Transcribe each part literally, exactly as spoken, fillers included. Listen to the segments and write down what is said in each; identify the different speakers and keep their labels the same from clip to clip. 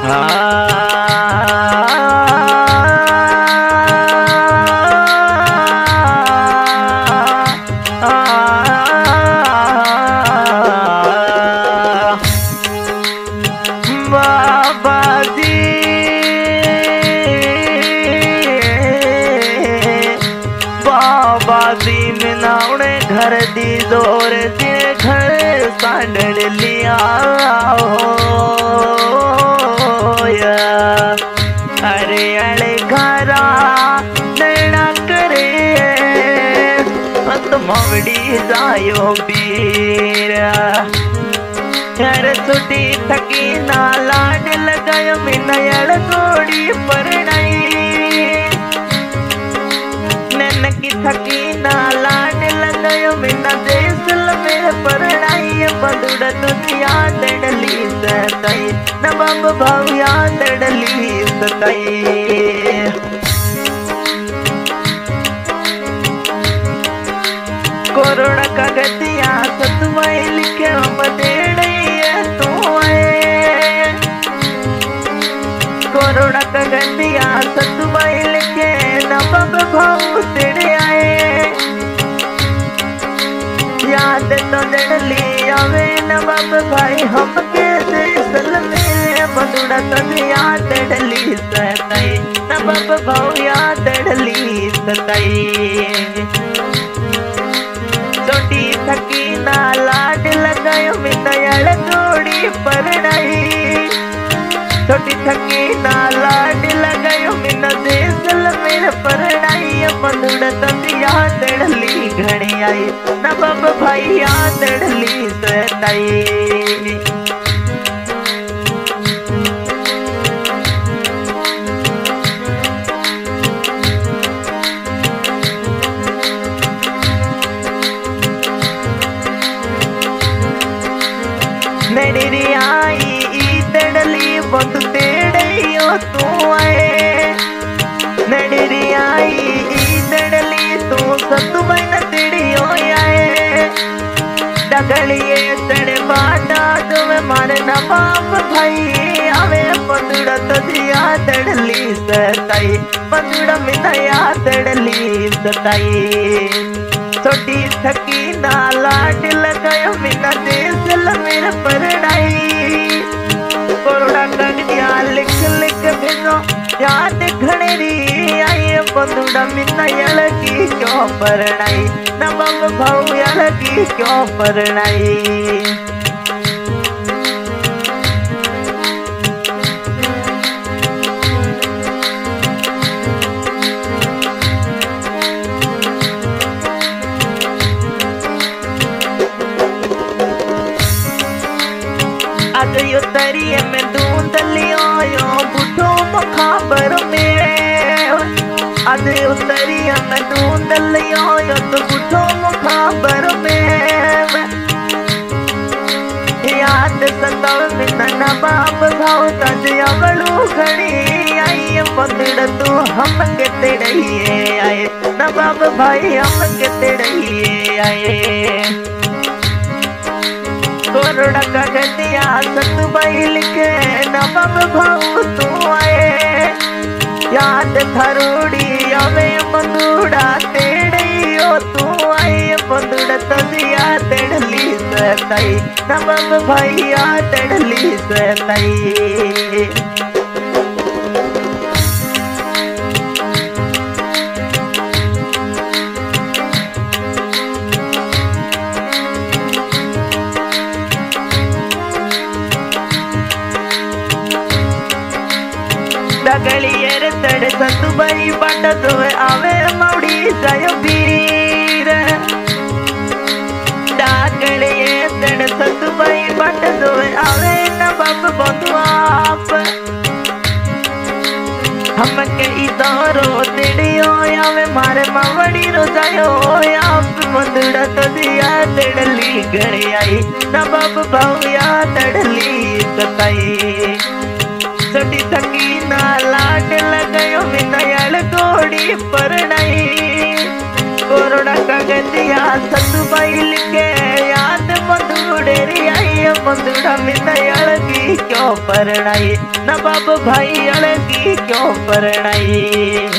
Speaker 1: घर दी जोर से घर सांडड़ लिया अरे अड़े घरा नैना करे मत मवड़ी जायो पीर यार छुट्टी थकी ना लाड लगायो मिनयल गोड़ी परनाई नैन की थकी ना लाड लगायो मिना देश मेरे परनाई बंदुड़ दुनिया दड़ली सताई न बब भव्या दड़ली सताई कोरोना का गतिया सतुआई लिखे हम देड़िए तू आए कोरोना का गतिया सतुआई लिखे न बब भाऊ तेरे आए याद तो दड़ली आवे न बब भाई हम कैसे सलमे बंदुड़ा तो याद दड़ली सताई न बब भाऊ याद दड़ली सताई छोटी थकी ना लाड लगायो मिनयल गोड़ी परनाई छोटी थकी ना लाड लगायो मिन देसल मेरे परनाई बंदुड़ तंदिया दड़ली घड़ी आई न बब भैया दड़ली सताई मेरी आई दड़ली बंद तेड़ियो तू आए मेरी आई दड़ली तू सतु मन तेड़ियो आए डगलिए तड़े बाटा तुम्हें मारे न बाप भाई आवे बंदुड़ा तजिया दड़ली सताई बंदुड़ा मिनया दड़ली सताई छोटी थकी ना लाड लगायो मिना देसल मेरे परनाई कोरोना कगड़िया लिख लिख भेजो याद घड़ेरी आई बंदुड़ा मिना यलगी क्यों परनाई न बब भाऊ यलगी क्यों परनाई आज यो तरिए में धुंधलियो यो बुढ़ो मखाबर में आज यो तरिए में धुंधलियो यो तो बुढ़ो मखाबर में याद सताव में न बाप भाव तजिया बड़ू घड़ी आई बंदड़ तू हम के तेड़िए आए न बाप भाई हम के तेड़िए आए कोरोना का गतिया सतुबाई लिखे न बब भाऊ तू आए याद थरोड़ी आवे बंदुड़ा तेड़ियो तू आए बंदुड़ा तजिया दड़ली सताई न बब भैया दड़ली सताई डगलियर तड़ सतुबाई बाट तुवे आवे मौड़ी जायो पीर डगलियर तड़ सतुबाई बाट तुवे आवे न बब बंधु आप हम के इधरो तेड़ियो आवे मारे मवड़ी रो जायो आप बंदुड़ा तो दिया दड़ली घड़ी आई न बब भव्या दड़ली सताई छोटी थकी ना लाड लगायो मिनयल गोड़ी परनाई कोरोना का गंदिया सतुबाई लिखे याद बंदुड़े री आई बंदुड़ा मिनयल की क्यों क्यों परणाई न बाप भाई अलगी क्यों परणाई।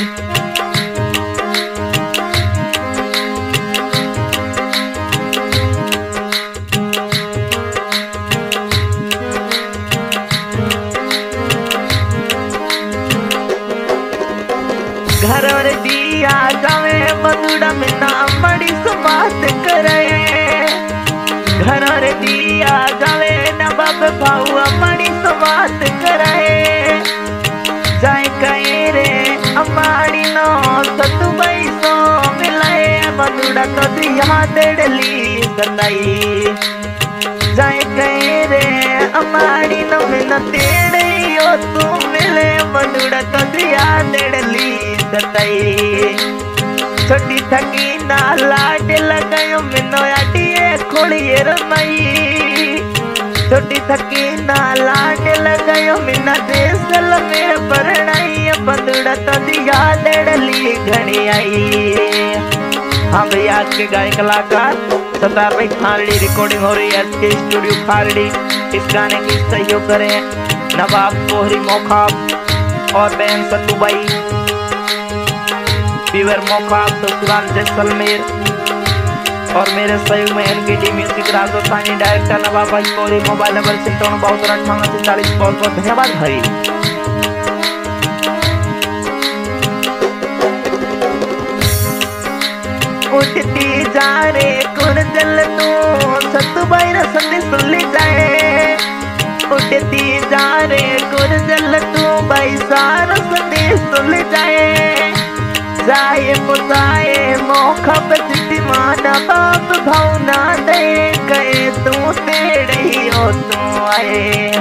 Speaker 1: घर और दिया जावे बंदुड़ा में ना मड़ी समात करे। घर और दिया जावे ना बाप भाऊ मड़ी समात करे। जाए कहीं रे अमाड़ी नो सतु बैसो मिलाए बंदुड़ा तो दिया देड़ली सताई। जाए कहीं रे अमाड़ी नो में न तेड़े यो तू मिले बंदुड़ा तो दिया देड़ली सताई। छोटी थकी ना लाड लगायो मिनो अटिए खोलिए रमई। छोटी थकी ना लाड लगायो मिना देसल मेरे परणाई बंदुड़ा तो दिया देड़ली घड़ी आई। हाँ भैया आज के गायक कलाकार सतार भाई खारड़ी रिकॉर्डिंग हो रही है एस के स्टूडियो खारड़ी। इस गाने की सहयोग करें नवाब कोहरी मोखा और बहन सतुबाई पीवर मोखा ससुराल जैसलमेर और मेरे सहयोग में NKD music Rajasthani director Nawab भाई कोहरी। मोबाइल नंबर सिंतावन बहत्तर अट्ठावन से चालीस। बहुत बहुत धन्यवाद भाई। उठती जा रे कुण जल तू सतुबाई न संदेश सुन ले जाए। उठती जा रे कुण जल तू भाई सारा संदेश सुन ले जाए। जाए पुजाए मोखा बचती माना बाप भावना दे गए तू तेड़े हो तू आए।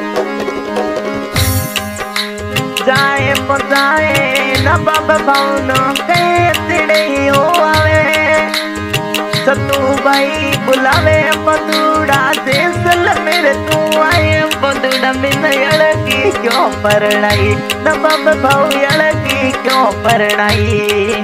Speaker 1: जाए पुजाए न बाप भावना गए तेड़े हो आवे। सतु भाई बुलावे बंदुड़ा देसल मेरे तू आए। बंदुड़ा में अलगी क्यों परणाई न बाप भाऊ अलगी क्यों परणाई।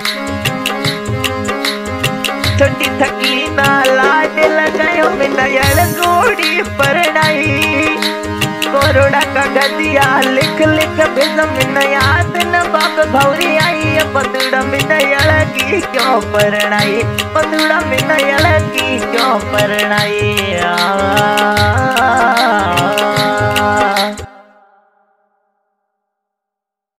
Speaker 1: छोटी थकी ना लाड लगायो मिना अलगोड़ी परणाई। कोरोड़ा का गदिया लिख लिख भेजम न याद न बाप भौरी आई। बंदुड़ा में अलगी क्यों परणाई बंदुड़ा में अलगी क्यों परणाई।